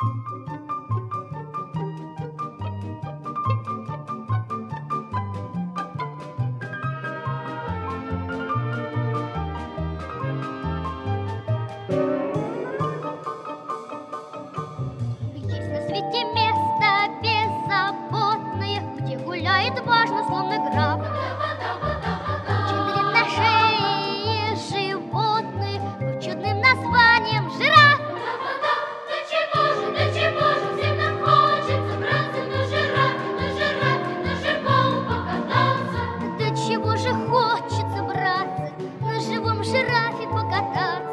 Есть на свете место беззаботное, где гуляет важно, словно граф. Очень на шее животные под чудным названием жираф. Да чего же, всем нам хочется браться на живом покататься. Да чего же хочется, братцы, на живом жирафе покататься.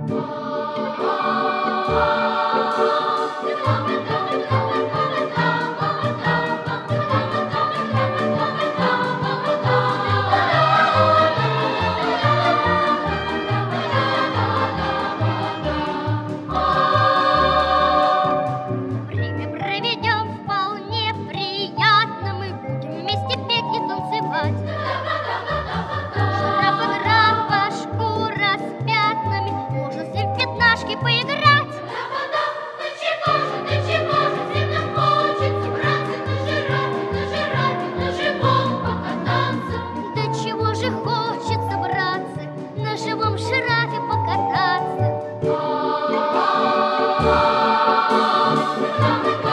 Время проведем вполне приятно, мы будем вместе петь и танцевать. Жирафа, графа, шкура с пятнами, можно с ним в пятнашки поиграть. Да чего же, всем нам хочется браться на живом покататься. Да чего же хочется, братцы, на живом жирафе покататься.